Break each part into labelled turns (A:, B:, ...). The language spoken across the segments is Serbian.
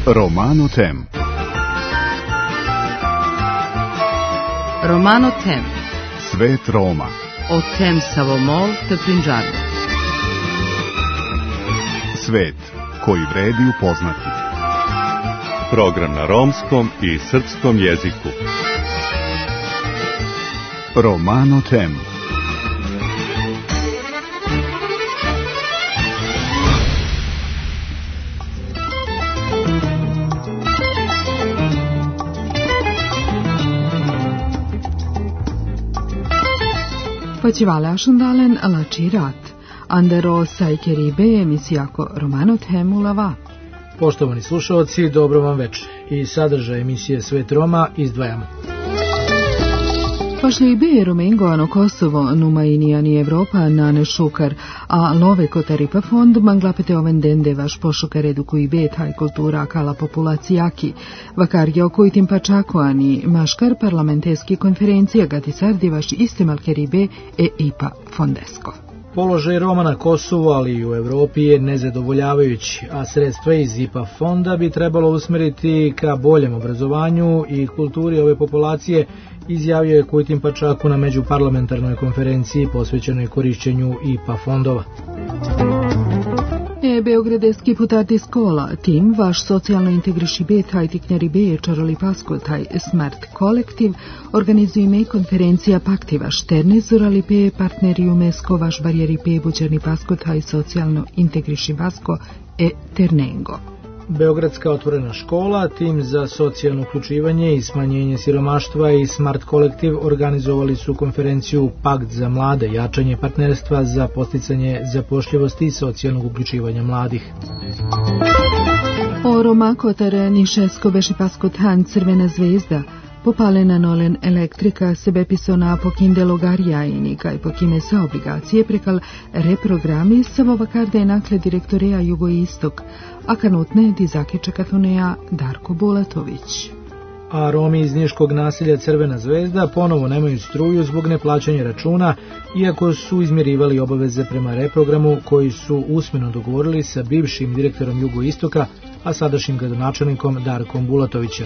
A: Romano Tem.
B: Romano Tem.
A: Svet Roma.
B: O tem Savomol te Prinđarno.
A: Svet koji vredi upoznati.
C: Program na romskom i srpskom jeziku.
A: Romano Tem.
D: Počivalašandalen alačirat. Andero sajkeribe emisijako Romano Temu lava.
E: Poštovani slušalci, dobro vam večer. I sadržaj emisije Svet Roma izdvajamo.
D: Pašlibe Romengo ano Kosovo, numainijani Evropa nane šukar, a love kotaripa fond manglapete oven dende vaš pošukar edukuibe taj kultura kala populacijaki. Vakar je okuitim pačakoani, maškar parlamenteski konferencija gati sardi vaš istemal keribe e ipa fondesko.
E: Položaj Roma na Kosovu, ali i u Evropi je nezadovoljavajući, a sredstva iz IPA fonda bi trebalo usmeriti ka boljem obrazovanju i kulturi ove populacije, izjavio je Kujtim Pačaku na međuparlamentarnoj konferenciji posvećenoj korišćenju IPA fondova.
D: Beogradeski putati skola, tim vaš socijalno integriši be taj tiknjari be čaroli pasko taj smart kolektiv, organizujeme konferencija paktiva šterne zorali pe partneri umesko vaš barijeri pe buđerni pasko taj socijalno integriši pasko e ternengo.
E: Beogradska otvorena škola, tim za socijalno uključivanje i smanjenje siromaštva i Smart kolektiv organizovali su konferenciju Pakt za mlade, jačanje partnerstva za posticanje zapošljivosti i socijalnog uključivanja mladih.
D: O Roma Kotar Nišesko beši pasko tan Crvena zvezda, popalena nolen elektrika sebe pisona pokindelo garijajini kaj pokime sa obligacije prekal reprogrami savovakar nakle direktoreja Jugoistok, a kanutne dizake čekatoneja Darko Bulatović.
E: A Romi iz niškog naselja Crvena zvezda ponovo nemaju struju zbog neplaćanja računa, iako su izmirivali obaveze prema reprogramu koji su usmeno dogovorili sa bivšim direktorom Jugoistoka, a sadašnjim gradonačelnikom Darkom Bulatovićem.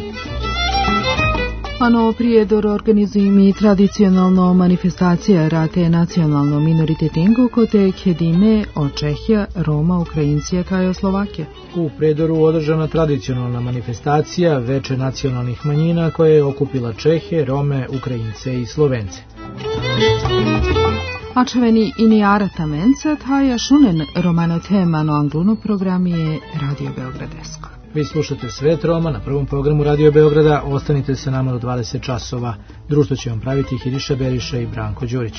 D: Ano prijedor organizujemi tradicionalno manifestacija rate nacionalno minoritetingo kote Kedime od Čehija, Roma, Ukrajincija kao Slovakije.
E: U Prijedoru održana tradicionalna manifestacija Veče nacionalnih manjina koja je okupila Čehe, Rome, Ukrajince i Slovence.
D: Ačeveni inijarata menca taja šunen Romano Temano angluno program je Radio Beogradesko.
E: Vi slušate Svet Roma na prvom programu Radio Beograda. Ostanite sa nama do 20 časova. Društvo će vam praviti Hiriša Beriša i Branko Đurić.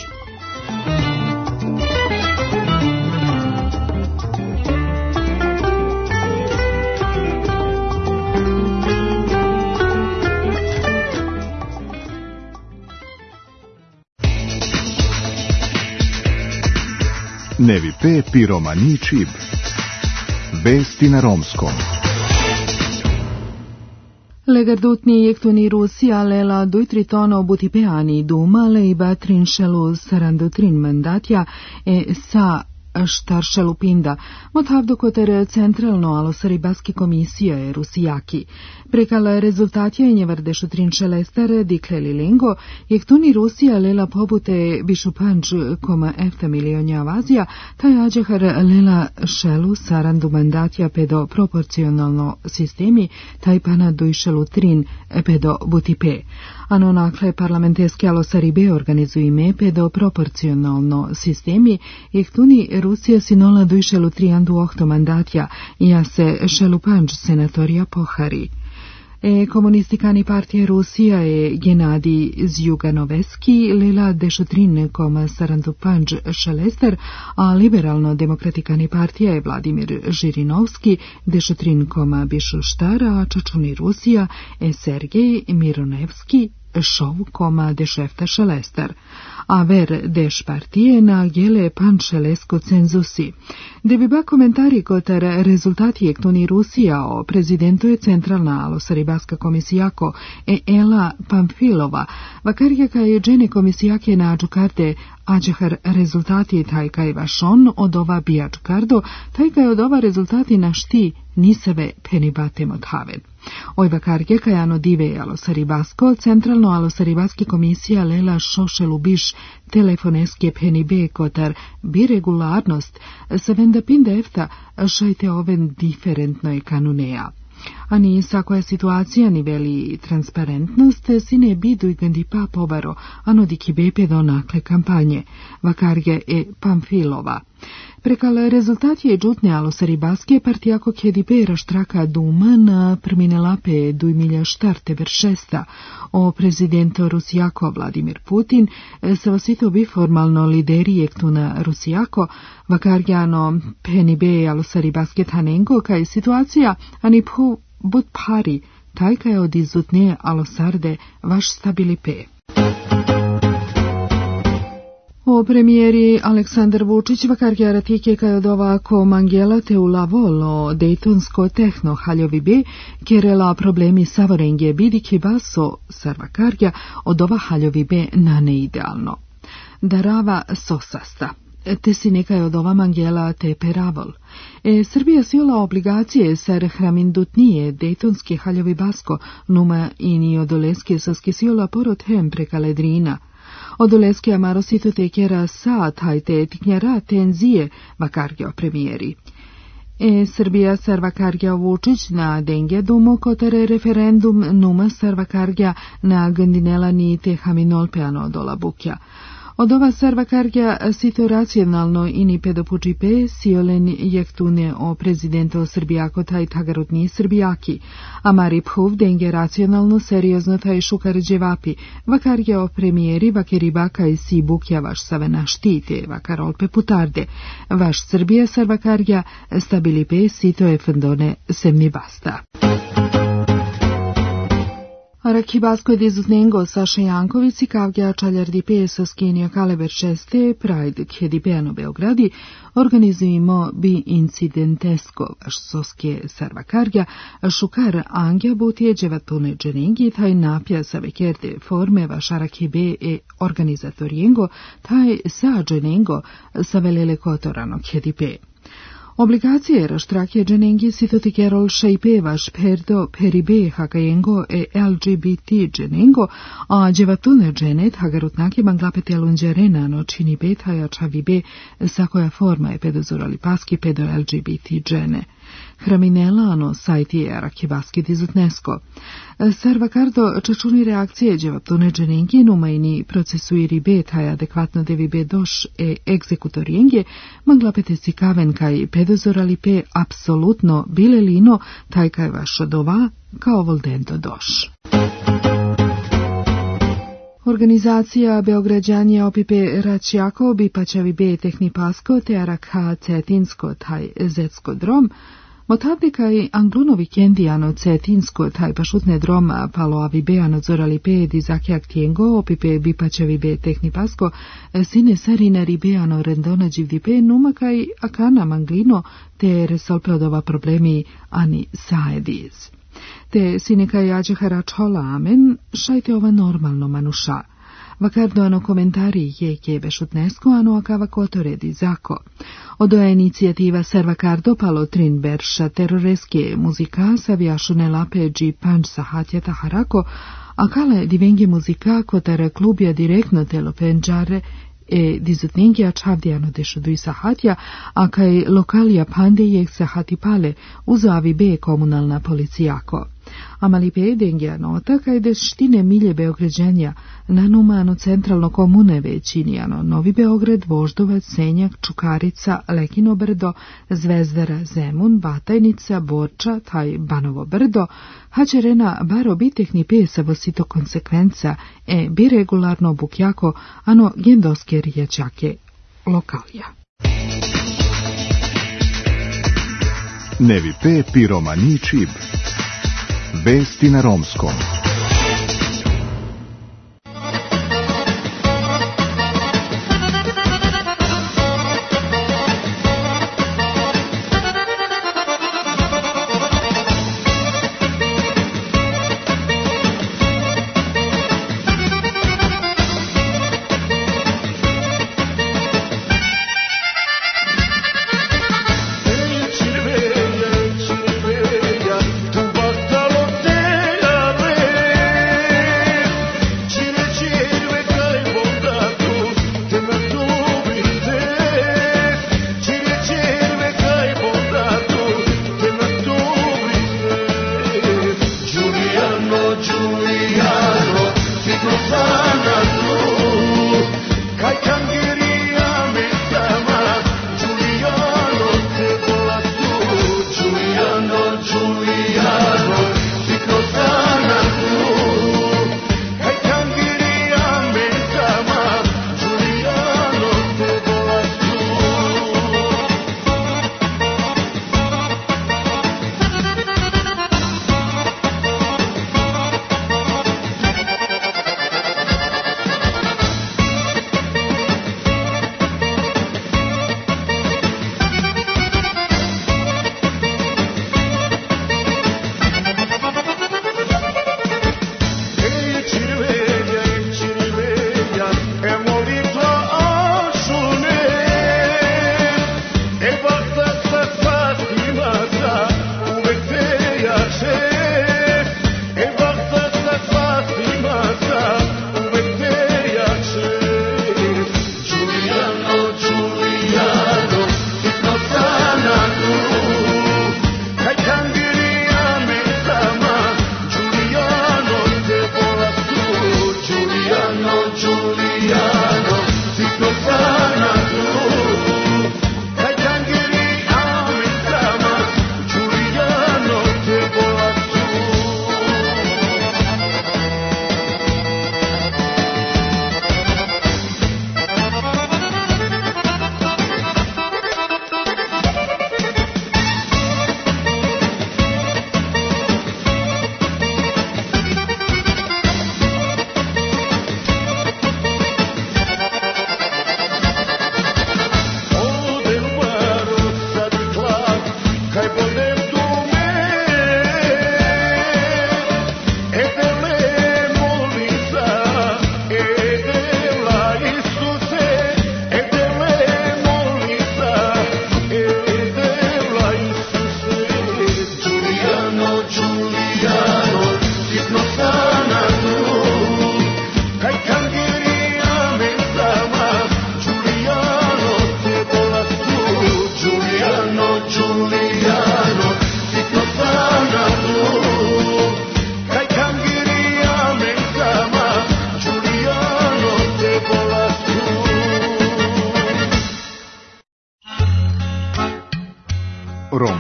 A: Nevi pe piromani čib. Vesti na romskom.
D: Legardutni jektuni Rusija lela dujtri tono butipeani dumale i batrin šelu sarandutrin mandatja e sa štaršelu pinda, motavdo koter centralno alosaribaski komisija je Rusijaki. Prekala rezultatja i njevardešu trin šelestar dikleli lingo, jektuni Rusija lela pobute bišupanč koma efta milionja vazija, taj ađehar lela šelu sarandu mandatja pedo proporcionalno sistemi, taj pana dujšelu trin pedo butipe. Ano nakle parlamenteske alosaribe organizujeme pedo proporcionalno sistemi, jektuni Rusija sinola dujšelu trijandu ohto mandatja, ja se šelupanč senatorija pohari. Komunistikani partije Rusija je Genadi Zjuganovski lela dešutrin koma sarandupanč šelester, a liberalno-demokratikani partija je Vladimir Žirinovski dešutrin koma bišuštar, a čačuni Rusija je Sergej Mironevski šov koma dešefta šelestar. A ver deš partije na gele pančelesko cenzusi. Da bi ba komentari kotar rezultati jektuni Rusija o prezidentu je centralna alosaribaska komisijako e Ela Pamfilova, vakarjaka je džene komisijake na Džukarte Ađehar rezultati tajka i vašon od ova bijač gardo, tajka je od ova rezultati našti niseve penibatem od haven. Ojva karge kajano dive alosaribasko, centralno alosaribaski komisija lela šošelu biš telefoneske penibe kotar bi regularnost sa vendapinda efta šajte oven diferentnoj kanunea. Ani sako je situacija niveli transparentnost, sine bidu i gandipa pobaro, ano diki bepe do nakle kampanje, vakarge e pamfilova. Prekal rezultat je džutne alosaribaske partijako kedipe raštraka duma na prminelape 2004 veršesta o prezidento Rusijako Vladimir Putin, se vasito bi formalno lideri jektuna Rusijako, vakarjano penibe alosaribaske tanengo, kaj situacija ani pu bud pari, tajka je od izutne alosarde vaš stabilipe. O premijeri Aleksandar Vučić vakarja ratike kaj od ovako mangela te ulavolo dejtonsko tehno haljovi be, kerela problemi savorenge bidiki baso sarvakarja od ova haljovi be na neidealno. Darava sosasta. Te si nekaj od ova mangela te peravol. Srbija siola obligacije sar hramindutnije dejtonski haljovi basko numa ini odoleske saske siola porot hem preka ledrina. Odoleske amarosito tekera sat hajte tiknjara tenzije vakargeo premijeri. Srbija sar vakargeo Vučić na denge dumo kotere referendum numa sar vakargea na gandinela ni te haminolpeano dola bukja. Od ova sarvakargja sito racionalno ini pedopučipe siolen jektune o prezidento Srbijako taj tagarutni Srbijaki, a mari phuv denge racionalno seriozno taj šukar dževapi, vakargja o premijeri vakeribaka i si bukja vaš savena štite, vakarolpe putarde, vaš Srbija sarvakargja stabilipe sito e fendone semni basta. Arakibasko je dizutnengo Saša Jankovici kavgja čaljardipe sa skinio kaleber 6. Pride kjedipeano Beogradi organizujemo bi incidentesko vaš soske sarvakargja šukar angja butije dževatune dženengi taj napja sa vekerde forme vaš arakibe e organizatorijengo taj sa dženengo sa velele kotorano kjedipe. Obligacije raštrakje dženengi sitoti kerol šejpe vaš perdo peribe hakajengo e LGBT dženengo, a dževatune dženet hagarutnake manglapete lunđerena no čini betaja čavibe sa koja forma je pedozurali paski pedo LGBT džene. Hraminelano sajti je arakibaski dizutnesko. Sarvakardo čačuni reakcije dževatune dženengi numajni procesuiri betaj adekvatno devi be doš e egzekutorijenge manglapete si kaven kaj pedozorali pe apsolutno bile lino taj kaj vaš odova kao voldento doš. Organizacija Beograđanje opipe Račjako bi pačavi be tehni pasko te arakha cetinsko taj zetsko drom, motavdika i anglunovi kendijano cetinsko taj pašutne droma palo avibeano zorali pe dizake aktijengo opipe bi pačavi be tehni pasko sine sarina ribeano rendona dživdipe numakaj akana manglino te resolpe od ova problemi ani saediz. Te sineka jađe haračhola amen, šajte ova normalno manuša. Vakardo ano komentari je kjebe šutnesko, ano akava kotoredi zako. Odoja inicijativa Sarvakardo palo trin berša teroreske muzika savjašune lape dži panč sahatjeta harako, a kale divenge muzika kotara klubja direktno telo penđare e dizutnengja čavdijano dešuduj sahatja, a kaj lokalija pande jek sahati pale uzavi be komunalna policijako. Amali pe dengja nota kaj deštine milje Beograđanja nanumano centralno komune većinijano Novi Beograd, Voždovac, Senjak, Čukarica, Lekino brdo, Zvezdara, Zemun, Batajnica, Borča, taj Banovo brdo, hađerena baro bitehni pesavo sito konsekvenca e bi regularno bukjako ano gendoske riječake lokalija.
A: Nevi pe piromani čib. Vesti na romskom.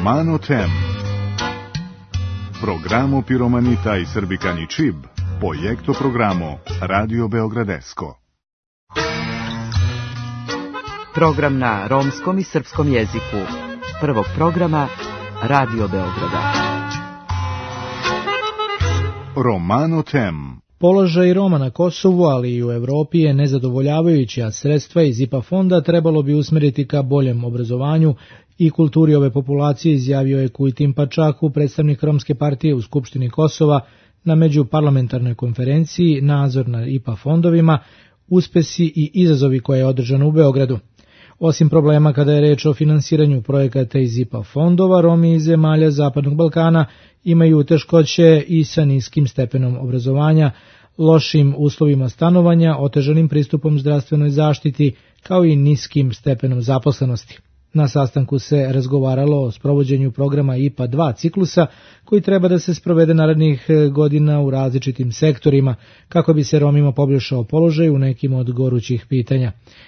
A: Romano Tem. Programo Piromanita i Srbikani Čib, projekto programo Radio Beogradesko.
B: Program na romskom i srpskom jeziku. Prvog programa Radio Beograda.
A: Romano Tem.
E: Položaj Roma na Kosovu, ali i u Evropi je nezadovoljavajući, a sredstva iz IPA fonda trebalo bi usmeriti ka boljem obrazovanju i kulturi ove populacije, izjavio je Kujtim Pačaku, predstavnik Romske partije u Skupštini Kosova, na međuparlamentarnoj konferenciji Nadzor na IPA fondovima, uspesi i izazovi koje je održano u Beogradu. Osim problema kada je reč o finansiranju projekata iz IPA fondova, Romi iz zemalja Zapadnog Balkana imaju teškoće i sa niskim stepenom obrazovanja, lošim uslovima stanovanja, otežanim pristupom zdravstvenoj zaštiti, kao i niskim stepenom zaposlenosti. Na sastanku se razgovaralo o sprovođenju programa IPA 2 ciklusa, koji treba da se sprovede narednih godina u različitim sektorima, kako bi se Romima poboljšao položaj u nekim od gorućih pitanja.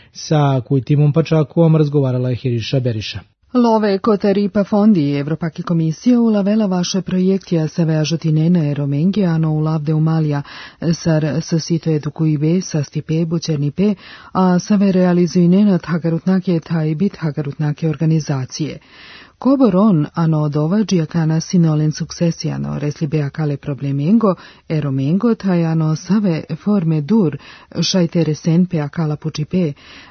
E: Sa Kujtimom Pačakuom razgovarala je Hiriša Beriša.
D: Love kotar IPA fondi Evropaki komisija ulavela vaše projektija se vežati nena Romengiano u lavde umalja sar sasito edukuive sa stipe bućernipe, a save realizuju nena tagarutnake tajbit tagarutnake organizacije. Koboron ano dovađija kana sinolen successiano reslibe akale problemengo, eromengo tajano save forme dur šajteresen pe akala pučipe,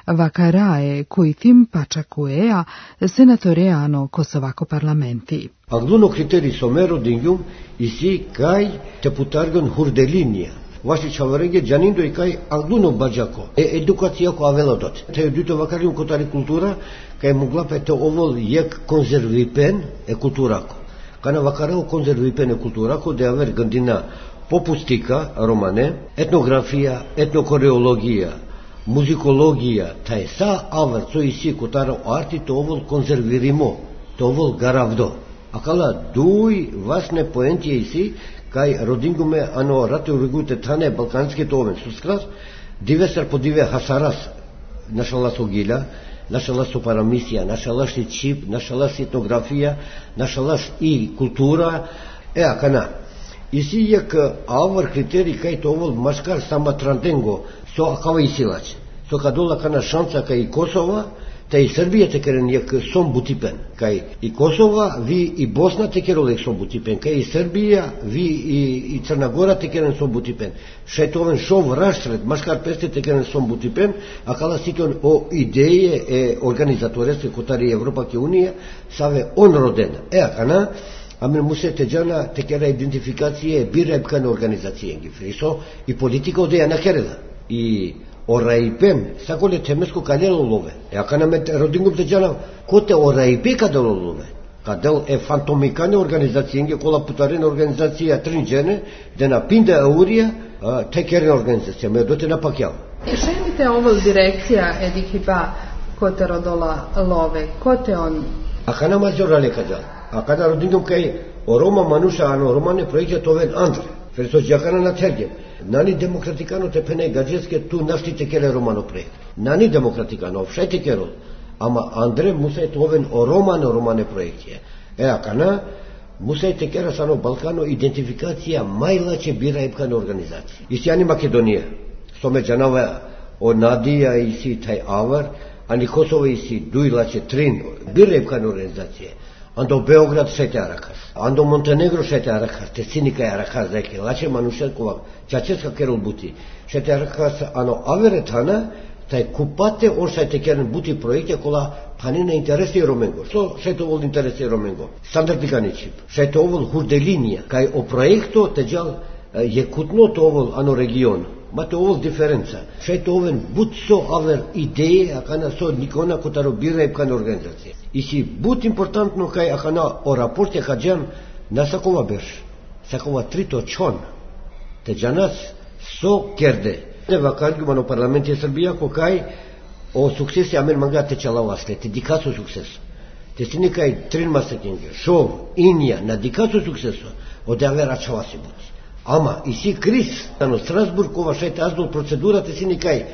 D: vakarae Kujtim Pačakuea, senatoreano Kosovako parlamenti.
F: Agluno kriterij somero dingjum isi kaj deputargon hurdelinja. Ваши чавареге джаниндо и кај агдуно баджако. Едукација ко авелодот. Те дуто вакариум котари култура, кај муглапе те овол јек конзервипен културако. Кана вакарао конзервипен културако, де авер гандина попустика, романе, етнографија, етнокореологија, музикологија, тај са авер, со иси котаро арти, то овол конзервиримо, то овол гаравдо. Акала дуј важне поентија иси, кај родингуме ано рате урегуте тане балкански товен сускрас, дивесар по диве хасарас, нашалас огиля, нашалас опарамисија, нашалас и чип, нашалас етнографија, нашалас и култура, акана. Иси јак авар критерий кај товол машкар сама трантенго, со акава и силач. Со кадола кана шанца кај Косова, та и Србија текерен јак сом бутипен. Кај и Косова, ви и Босна текерол јак сом бутипен. Кај и Србија, ви и Црна Гора текерен сом бутипен. Шетовен шов раштред, машкар песте текерен сом бутипен, а кала ситон о идеје организатореске котари Европаке Унија, саве он роден. Акана, ами мусе теджана текера идентификација бира епкана организација ги фрисо и политика одеја на керела. И Ораипем, саколе темеско кадело лове. Акана ме родингум теджана, коте ораипе кадело лове. Кадел фантомикане организацијенге, кола путарена организација тринџене, дена пинда аурија, текерена организација, ме доте на пакјал.
G: Шемите овол дирекција едикипа коте родола лове, коте он?
F: Акана мазорале кадел. Акана родингум кај орома мануша, ано романе проекте товен Андре. Ферсо джакана на тергем. Нани демократикано те пене гаджеске ту нашти текеле романо проект. Нани демократикано, овшај текерол. Ама Андре мусај товен романе проектија. Акана, мусај текера сано Балкано идентификација мајлаче бира епкана организација. И сјани Македонија. Соме джанава о Надија и си тај авар, ани Косово и си дујлаче трин бира епкана организација. Андо Београд шете аракас, андо Монтенегро шете аракас, те синика аракас реке, лаче манушенкова, чаческа керол бути, шете аракас, ано аверетана, тај купате он шете керен бути проекте кола панина интереси Роменго. Што шете овол интереси Роменго? Стандартикани чип. Шете овол хурделинија, кај о проекто теджал јекутно то овол ано регион. Мате овол диференца. Шете овен бут со авер идеја, акана со никона котаро бира епкана организација. И си бут импортантно кај акана о рапорте хаджам на сакова берш. Сакова трито чон. Теджанас со керде. Не вакаргума на парламенти Србија кај о суксеси амен манга течалава след дикасо суксес. Те си никај трин масакенге, шов, инја, на дикасо суксесо, оде авер ачаваси бути. Ама и си Крис, ано Страсбург, кова шајте аздол процедурата си никај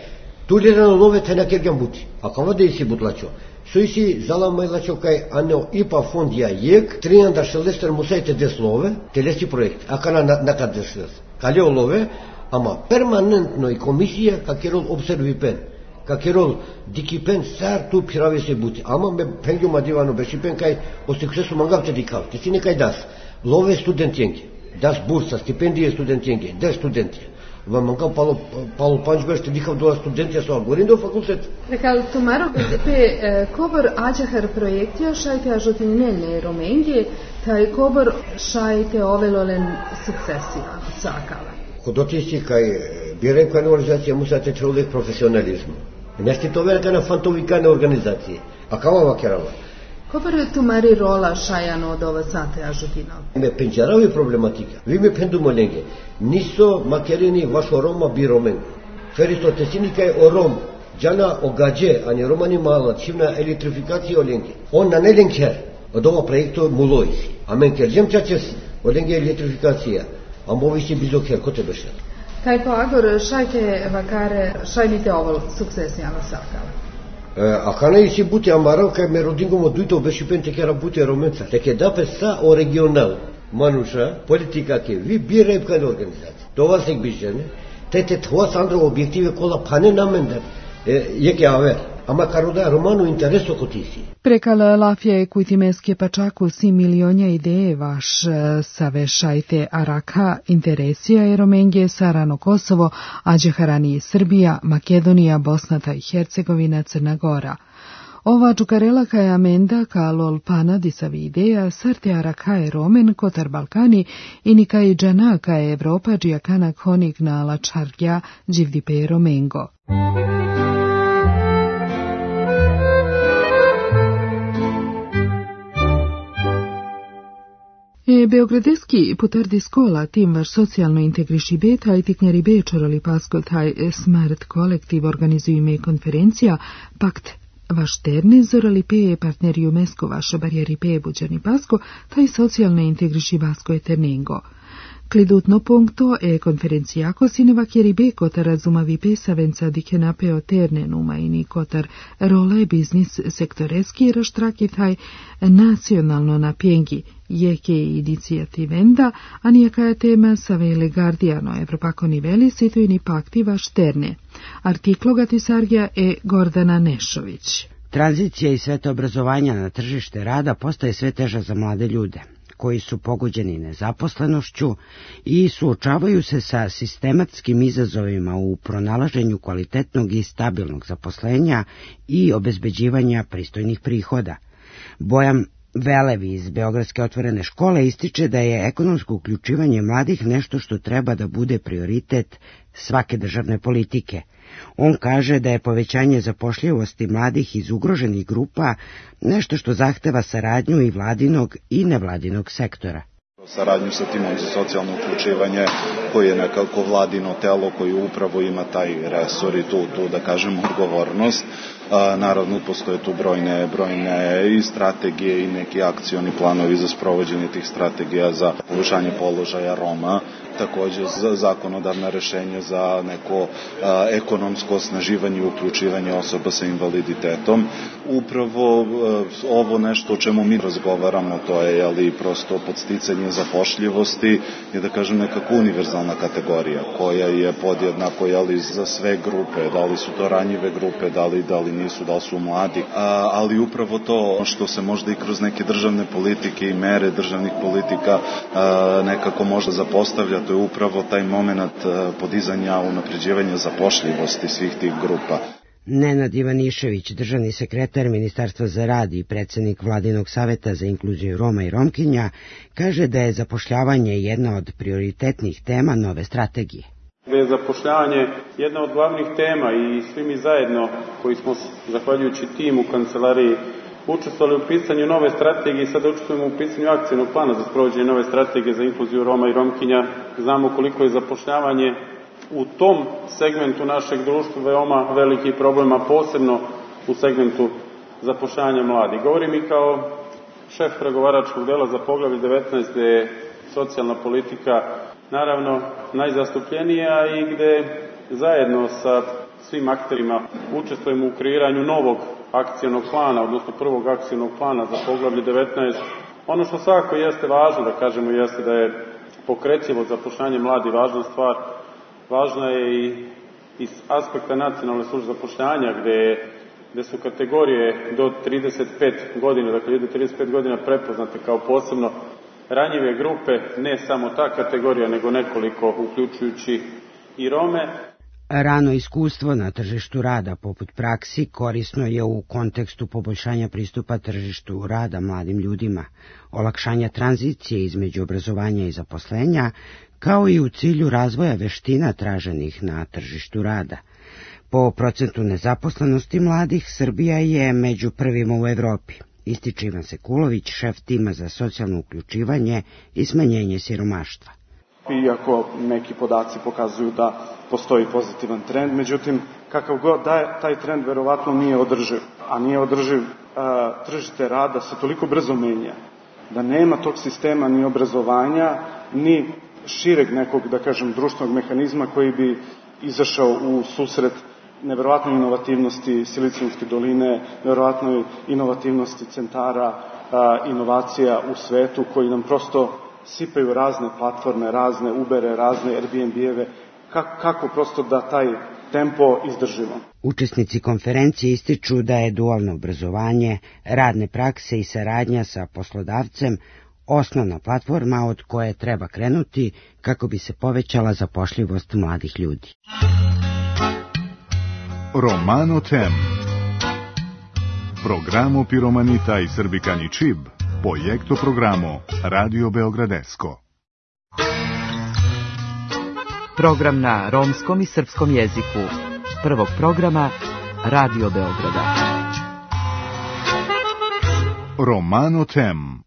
F: Tulirano love te na kergam buti. Acum de isi butlacio. Suisi zala mai lacio kai aneo IPA fondia yek, trianda shelester musaite deslove, telesti projekt. Akana na kadesles. Kaleo love, ama permanent noi comisia ca kerol observipen. Ca kerol dikipen sar tu piravese buti. Ama me pengiu madivano beshipen kai o succesu mangavte dikav. Tisine kai das. Love studentienke. Das bursa, stipendie studentienke. Das studentie. Vă mâncăm Paul Panjbește dikav doa studentia sau gorindo facultet.
G: Rekal tumaro pe cover ajaher projektio šajte ažutinelne romengi, taj cover šajte ovelolen sukcesija sakala.
F: Hodotisi kai birem kai organizacija musa te trolek profesionalizmu. Nestitove kana fantovikane organizacije. Akava vakerava.
G: Cover tumari rola šajan od ova sate ažutino.
F: Me penjaravi problematika. Vi me pendumolenge. Niso makerini vašo Roma bi romen. Feristo tesini kai o Rom. Jana o gađe, ani romani mala, čivna elektrifikacija olenke. On na nelenker. Od ova projekto muloisi. Amen kerđem čačes olenge elektrifikacija. Ambovisi bizoker, ko te bešet?
G: Kaj po agor šajte vakare, šajnite ovo sukcesijama sakala.
F: Acana isi bute amarau kai me rodingo mo duito beshipente che era bute romența. Te che da pe sa o regional. Manusha, politica che vi bire pe organizație. Dova se bijene. Te twas andre obiective cola pane namender. E che aver. Ama caruda romano intereso cotisi.
D: Prekala lafje kujtimeske pačaku si milionja ideje vaš savešajte araka interesija je romengje Sarano Kosovo, Ađeharani Srbija, Makedonija, Bosna i Hercegovina, Crna Gora. Ova čukarela kaj amenda ka lol pana disavi ideja sarte arakaje romen kotar Balkani i nikaj džana kaj Evropa džiakana konik na lačargja dživdipe romengo. Beogradeski putardi skola tim vaš socijalno integriši beta i tiknjari bečorali pasko taj smart kolektiv organizujime konferencija pakt vaš terne zorali peje partneri UNESCO vaša barijeri peje buđani pasko taj socijalno integriši basko eternengo. Klidutno punkto e konferencijako sineva kjeri be kotar razumavi pesavenca dike napeo terne numa i ni kotar role biznis sektoreski raštraki taj nacionalno napjengi jeke inicijativenda, a nijaka tema savele Guardiano Evropako niveli situjni pakti vaš terne. Artikloga tisargija e Gordana Nešović.
H: Tranzicija i sveto obrazovanja na tržište rada postaje sve teža za mlade ljude, koji su pogođeni nezaposlenošću i suočavaju se sa sistematskim izazovima u pronalaženju kvalitetnog i stabilnog zaposlenja i obezbeđivanja pristojnih prihoda. Bojan Velevi iz Beogradske otvorene škole ističe da je ekonomsko uključivanje mladih nešto što treba da bude prioritet svake državne politike. On kaže da je povećanje zapošljivosti mladih iz ugroženih grupa nešto što zahteva saradnju i vladinog i nevladinog sektora.
I: Saradnju sa timom za socijalno uključivanje koji je nekako vladino telo koji upravo ima taj resor i tu da kažemo odgovornost. Naravno postoje tu brojne i strategije i neki akcioni planovi za sprovođenje tih strategija za poboljšanje položaja Roma, takođe za zakonodavna rešenja za neko ekonomsko osnaživanje i uključivanje osoba sa invaliditetom. Upravo ovo nešto o čemu mi razgovaramo, to je prosto podsticanje zapošljivosti je da kažem nekako univerzalna kategorija koja je podjednako za sve grupe, da li su to ranjive grupe, da li nisu, da li su mladi, ali upravo to što se možda i kroz neke državne politike i mere državnih politika nekako možda zapostavlja, to je upravo taj moment podizanja, unapređivanja zapošljivosti svih tih grupa.
H: Nenad Ivanišević, državni sekretar Ministarstva za rad i predsjednik Vladinog saveta za inkluziju Roma i Romkinja, kaže da je zapošljavanje jedna od prioritetnih tema nove strategije.
J: Da je zapošljavanje jedna od glavnih tema i svi mi zajedno koji smo, zahvaljujući timu u kancelariji, učestvovali u pisanju nove strategije i sada učestvujemo u pisanju akcijnog plana za sprovođenje nove strategije za inkluziju Roma i Romkinja. Znamo koliko je zapošljavanje u tom segmentu našeg društva veoma veliki problem, a posebno u segmentu zapošljavanja mladih. Govorim i kao šef pregovaračkog dela za poglavlje 19, gde je socijalna politika naravno najzastupljenija i gde zajedno sa svim akterima učestvujemo u kreiranju novog akcionog plana, odnosno prvog akcionog plana za poglavlje 19. Ono što svakako jeste važno da kažemo jeste da je pokretljivo zapošljanje mladih važna stvar. Važna je i iz aspekta nacionalne službe zapošljanja gde su kategorije do 35 godina, dakle do 35 godina prepoznate kao posebno ranjive grupe, ne samo ta kategorija, nego nekoliko, uključujući i Rome.
H: Rano iskustvo na tržištu rada poput praksi korisno je u kontekstu poboljšanja pristupa tržištu rada mladim ljudima, olakšanja tranzicije između obrazovanja i zaposlenja, kao i u cilju razvoja veština traženih na tržištu rada. Po procentu nezaposlenosti mladih, Srbija je među prvima u Evropi, ističe Ivan Sekulović, šef tima za socijalno uključivanje i smanjenje siromaštva.
K: Iako neki podaci pokazuju da postoji pozitivan trend, međutim, kakav god da je, taj trend verovatno nije održiv. A nije održiv, tržište rada se toliko brzo menja, da nema tog sistema ni obrazovanja, ni šireg nekog, da kažem, društvenog mehanizma koji bi izašao u susret neverovatnoj inovativnosti Silicijumske doline, neverovatnoj inovativnosti centara inovacija u svetu, koji nam prosto sipaju razne platforme, razne Ubere, razne Airbnb-eve, kako prosto da taj tempo izdržimo.
H: Učesnici konferencije ističu da je dualno obrazovanje, radne prakse i saradnja sa poslodavcem osnovna platforma od koje treba krenuti kako bi se povećala zapošljivost mladih ljudi.
A: Romano Tem. Programo Piromanita i Srbikani Čib. Projekto programo Radio Beogradesko.
B: Program na romskom i srpskom jeziku. Prvog programa Radio Beograda.
A: Romano Tem.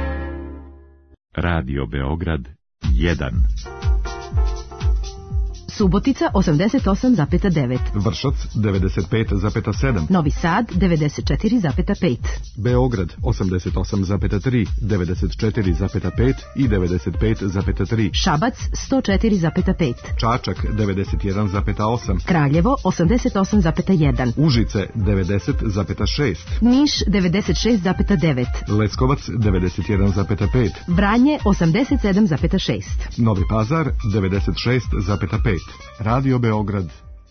L: Radio Beograd 1. Subotica 88,9,
A: Vršac 95,7,
L: Novi Sad 94,5,
A: Beograd 88,3, 94,5 i 95,3,
L: Šabac 104,5,
A: Čačak 91,8,
L: Kraljevo 88,1,
A: Užice 90,6,
L: Niš 96,9,
A: Leskovac 91,5,
L: Vranje 87,6,
A: Novi Pazar 96,5, Radio Beograd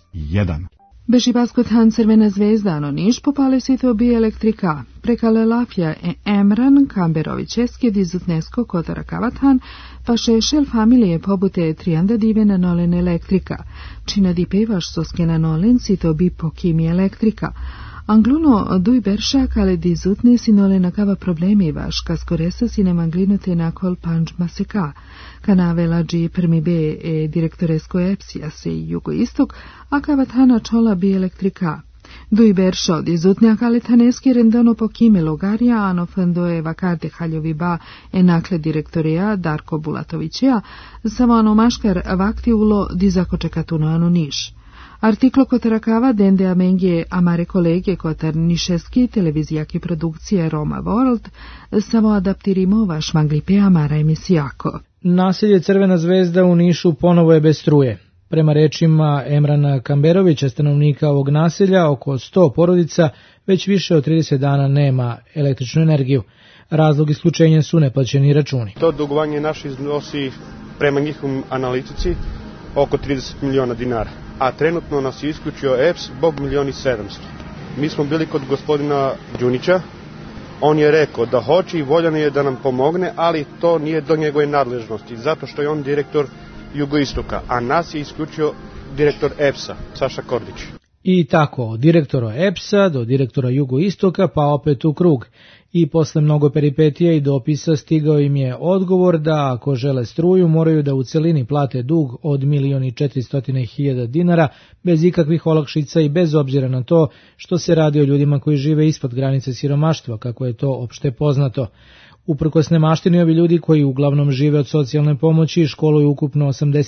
A: 1.
D: Bežibaskothan Crvena zvezda, no Niš popale sito bi elektrika. Prekale Lafja Emran, Kamberovićeski, Dizutnesko, Kotara Kavathan, pa še šel familije pobute trianda divena nolen elektrika. Čina di pevaš soskena nolen sito bi pokimi elektrika. Angluno duj beršak, ale dizutne si nolena kava problemi vaš, kaskoresa si nem anglinute nakol panč maseka. Kanavela dži prmi be direktoresko epsija se jugoistok, a Kavathana čola bi elektrika. Duj beršo dizutnjak, ale taneski rendono pokime logarija, ano fandoe vakarte haljovi ba enakle direktorija Darko Bulatovićija, samo ano maškar vakti ulo dizako čekatuno ano Niš. Artiklo Kotarakava dende amengje amare kolege Kotar Nišeski televizijaki produkcije Roma World samo adaptirimo vaš manglipe amara emisijako.
E: Naselje Crvena zvezda u Nišu ponovo je bez struje. Prema rečima Emrana Kamberovića, stanovnika ovog naselja, oko 100 porodica već više od 30 dana nema električnu energiju. Razlog isključenja su neplaćeni računi.
K: To dugovanje naše iznosi prema njihovom analitici oko 30 miliona dinara, a trenutno nas je isključio EPS zbog 1.700.000. Mi smo bili kod gospodina Đunića, on je rekao da hoće i voljan je da nam pomogne, ali to nije do njegove nadležnosti, zato što je on direktor Jugoistoka, a nas je isključio direktor EPS-a, Saša Kordić.
E: I tako, od direktora EPS-a do direktora Jugoistoka, pa opet u krug. I posle mnogo peripetija i dopisa stigao im je odgovor da ako žele struju moraju da u celini plate dug od 1.400.000 dinara bez ikakvih olakšica i bez obzira na to što se radi o ljudima koji žive ispod granice siromaštva, kako je to opšte poznato. Uprkos nemaštini, ovi ljudi koji uglavnom žive od socijalne pomoći i školuju ukupno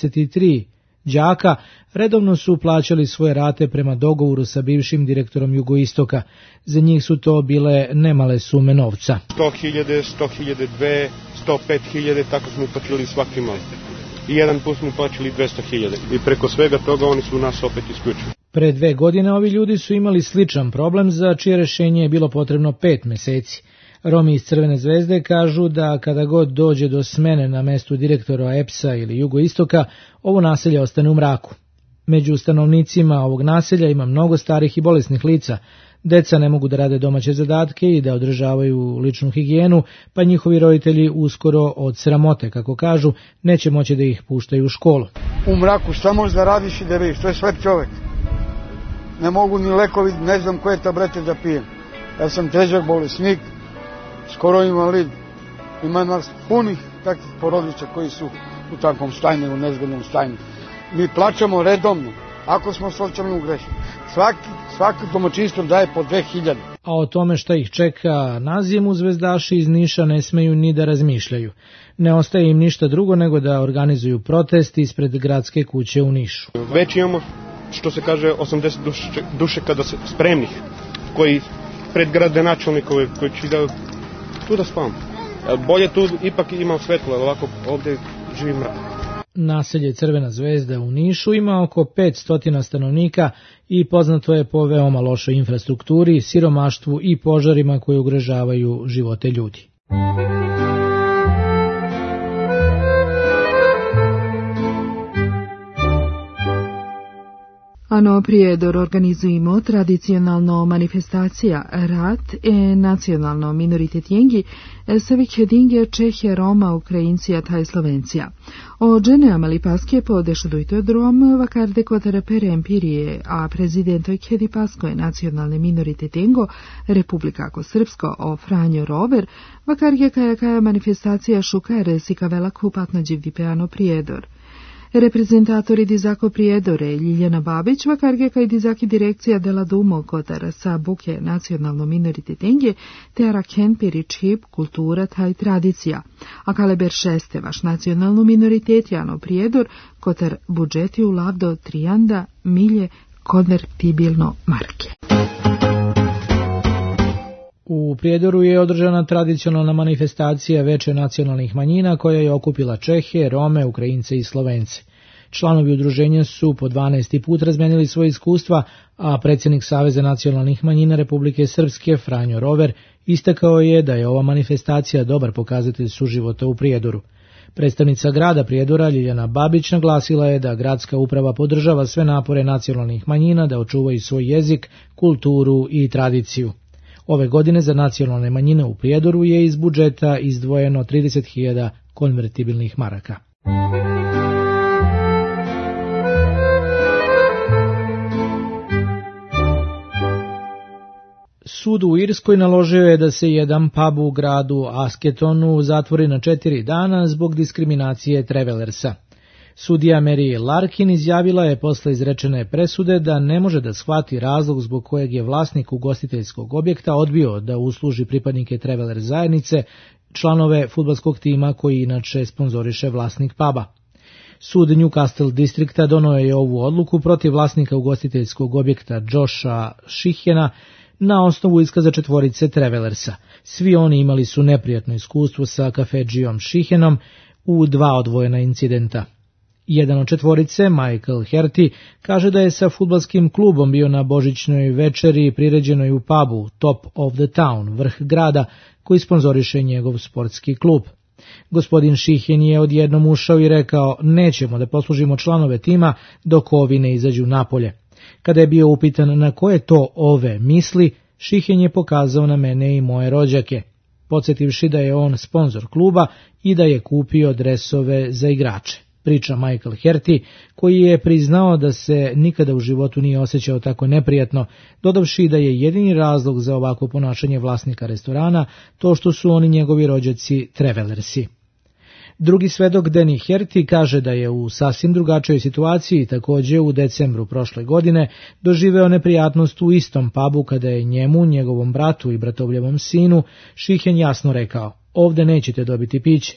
E: 83 đaka, redovno su plaćali svoje rate prema dogovoru sa bivšim direktorom Jugoistoka. Za njih su to bile nemale sume novca.
K: 100.000, 100.000, 105.000, tako smo plaćali svaki mesec. I jedan put smo plaćali 200.000. I preko svega toga oni su nas opet isključili.
E: Pre 2 godine ovi ljudi su imali sličan problem za čije rešenje je bilo potrebno 5 meseci. Romi iz Crvene zvezde kažu da kada god dođe do smene na mestu direktora EPS-a ili Jugoistoka, ovo naselje ostane u mraku. Među stanovnicima ovog naselja ima mnogo starih i bolesnih lica. Deca ne mogu da rade domaće zadatke i da održavaju ličnu higijenu, pa njihovi roditelji uskoro od sramote, kako kažu, neće moći da ih puštaju u školu.
M: U mraku šta možeš da radiš i da vidiš, to je slep čovek. Ne mogu ni lekovi, ne znam koje tablete da pijem. Ja sam težak bolesnik, skoro invalid. Ima nas punih takvih porodica koji su u takvom stanju, u nezgodnom stanju. Mi plaćamo redovno, ako smo socijalno ugrešeni. Svaki domaćinstvo daje po 2.000.
E: A o tome šta ih čeka na zimu zvezdaši iz Niša ne smeju ni da razmišljaju. Ne ostaje im ništa drugo nego da organizuju protest ispred gradske kuće u Nišu.
K: Već imamo, što se kaže, 80 duše kada se spremnih, koji pred gradonačelnikove, koji će da tu da spavam. Bolje tu ipak ima svetlo, ovako ovdje živi mrak.
E: Naselje Crvena zvezda u Nišu ima oko 500 stanovnika i poznato je po veoma lošoj infrastrukturi, siromaštvu i požarima koji ugrožavaju živote ljudi.
D: Ano prijedor organizujemo tradicionalno manifestacija rat nacionalno minoritet jengi savih dinge Čehija, Roma, Ukrajincija, taj Slovencija. O džene amali paske podeš dujto drom vakarde kotara per empirije, a prezidentoj Kedi Paskoje nacionalne minoritet jengo Republika ako Srpsko o Franjo Rover vakarge kaja manifestacija šukare sikavela kupatna dživdipeano prijedor. Reprezentatori Dizako Prijedore, Ljiljana Babić, Vakargeka i Dizaki direkcija Dela Dumo Kotara sa Buke nacionalno minoritetenje, te Araken Piričhip, kultura taj tradicija. A Kaleber šeste vaš nacionalno minoritetjano Prijedor, Kotar budžeti u lavdo Trijanda, milje konvertibilno marke.
E: U Prijedoru je održana tradicionalna manifestacija Veče nacionalnih manjina koja je okupila Čehe, Rome, Ukrajince i Slovence. Članovi udruženja su po 12. put razmenili svoje iskustva, a predsjednik Saveza nacionalnih manjina Republike Srpske, Franjo Rover, istakao je da je ova manifestacija dobar pokazatelj suživota u Prijedoru. Predstavnica grada Prijedora, Ljiljana Babić, naglasila je da gradska uprava podržava sve napore nacionalnih manjina da očuvaju svoj jezik, kulturu i tradiciju. Ove godine za nacionalne manjine u Prijedoru je iz budžeta izdvojeno 30.000 konvertibilnih maraka. Sud u Irskoj naložio je da se jedan pub u gradu Asketonu zatvori na 4 dana zbog diskriminacije travelersa. Sudija Mary Larkin izjavila je posle izrečene presude da ne može da shvati razlog zbog kojeg je vlasnik ugostiteljskog objekta odbio da usluži pripadnike traveler zajednice, članove fudbalskog tima koji inače sponzoriše vlasnik puba. Sud Newcastle distrikta donio je ovu odluku protiv vlasnika ugostiteljskog objekta Josha Shihena na osnovu iskaza 4 travelersa. Svi oni imali su neprijatno iskustvo sa kafedžijom Shihenom u 2 odvojena incidenta. Jedan od 4, Michael Herty, kaže da je sa fudbalskim klubom bio na božićnoj večeri priređenoj u pubu Top of the Town, vrh grada, koji sponzoriše njegov sportski klub. Gospodin Shihen je odjednom ušao i rekao: nećemo da poslužimo članove tima dok ovi ne izađu napolje. Kada je bio upitan na koje to ove misli, Shihen je pokazao na mene i moje rođake, podsjetivši da je on sponzor kluba i da je kupio dresove za igrače. Priča Michael Herty, koji je priznao da se nikada u životu nije osjećao tako neprijatno, dodavši da je jedini razlog za ovako ponašanje vlasnika restorana to što su oni njegovi rođaci travelersi. Drugi svedok Danny Herty kaže da je u sasvim drugačijoj situaciji također u decembru prošle godine doživeo neprijatnost u istom pubu kada je njemu, njegovom bratu i bratovljevom sinu Shihen jasno rekao: ovdje nećete dobiti piće.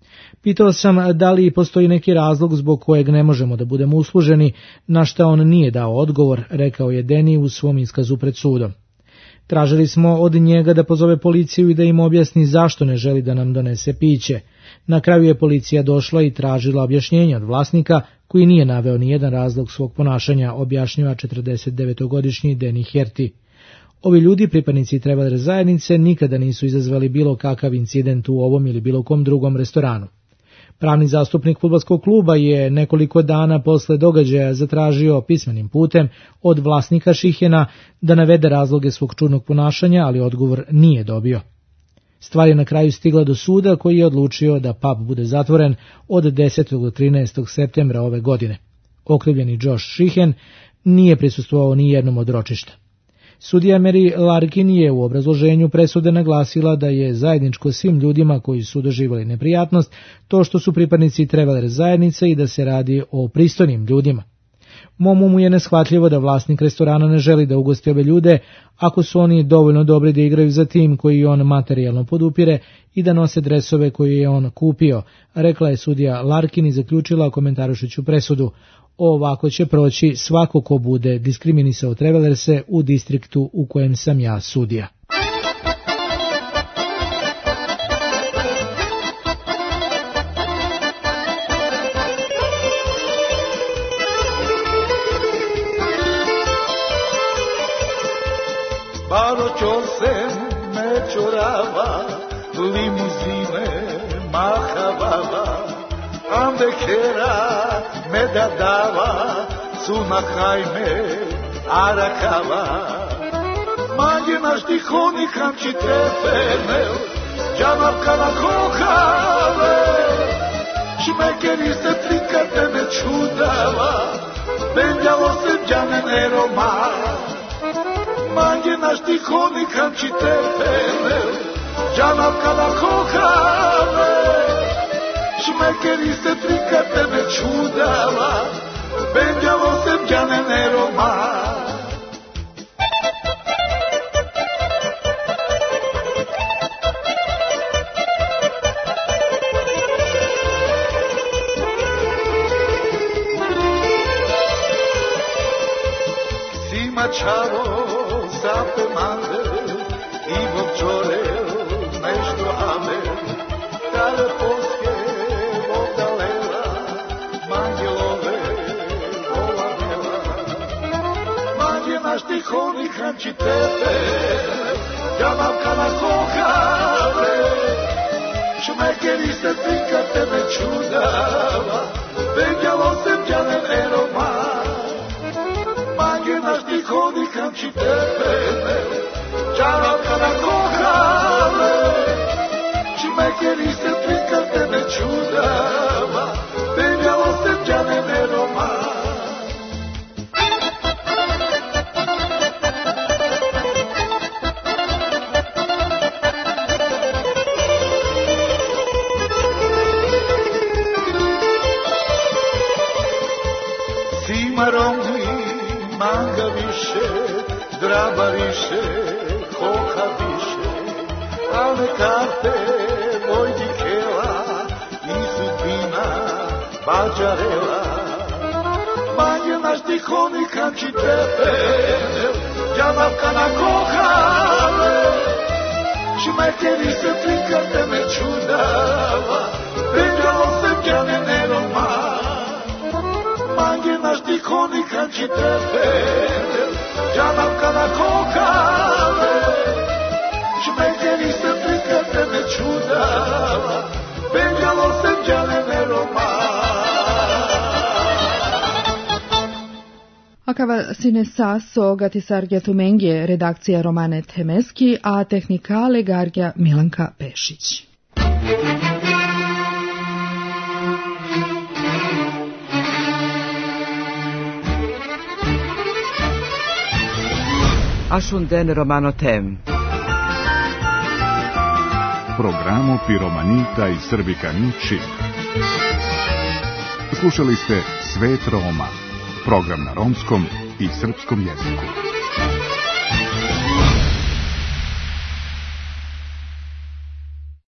E: Pitao sam da li postoji neki razlog zbog kojeg ne možemo da budemo usluženi, na šta on nije dao odgovor, rekao je Danny u svom iskazu pred sudom. Tražili smo od njega da pozove policiju i da im objasni zašto ne želi da nam donese piće. Na kraju je policija došla i tražila objašnjenje od vlasnika, koji nije naveo ni jedan razlog svog ponašanja, objašnjava 49-godišnji Danny Herty. Ovi ljudi, pripadnici traveler zajednice, nikada nisu izazvali bilo kakav incident u ovom ili bilo kom drugom restoranu. Pravni zastupnik fudbalskog kluba je nekoliko dana posle događaja zatražio pismenim putem od vlasnika Shihena da navede razloge svog čudnog ponašanja, ali odgovor nije dobio. Stvar je na kraju stigla do suda, koji je odlučio da pub bude zatvoren od 10. do 13. septembra ove godine. Okrivljeni Josh Shihen nije prisustvovao ni jednom od ročišta. Sudija Mary Larkin je u obrazloženju presude naglasila da je zajedničko svim ljudima koji su doživjeli neprijatnost to što su pripadnici traveler zajednice i da se radi o pristojnim ljudima. Momu mu je neshvatljivo da vlasnik restorana ne želi da ugosti ove ljude ako su oni dovoljno dobri da igraju za tim koji on materijalno podupire i da nose dresove koje je on kupio, rekla je sudija Larkin i zaključila komentarušući presudu: ovako će proći svako ko bude diskriminisao travelerse u distriktu u kojem sam ja sudija.
N: Baroćo se me čorava, limuzine mahavava, ande kera me da dava, suna hajme arakava. Manje naš dihoni kamči tepene, džanavka na kohave, šmekeri se trikate me čudava, penjalo se džanene roma. Manje naš dihoni kamči tepene, džanavka na kohave, šmekeri se trikate me čudava, benjalo se džanene roma. Čavo zape mande i vovčoreo nešto ame, tale poske vovdalela, manđelove vola bela. Manđe naš tihoni hanči tebe, jamavka na kohale, šmekeri se tika tebe čudava, benjalo se džane neroma. Hodi kanči tebe, čaravka na kohale, šmekeri se trika tebe čudava, penjalo se džane neroma. Cimarongi manga više, draba više, koha više, ale karte, vojdi kela, i sudbina, bađarela. Manje naš tihoni kanči tebe, jamavka na kohale, šmekeri se trikate me čudava, penjalo se džane neroma. Mange naš tihoni kanči tebe, jamavka na kohale, šmekeri se trikate me čudava, penjalo se džane neroma.
D: Acaba sine sasso gatisargja tumengje redakcija Romane Temeski, a tehnikale gargja Milanka Pešić.
B: Ashunden Romano Tem.
A: Programo Piromanita i Srbikani Čip. Slušali ste Svet Roma, program na romskom i srpskom jeziku.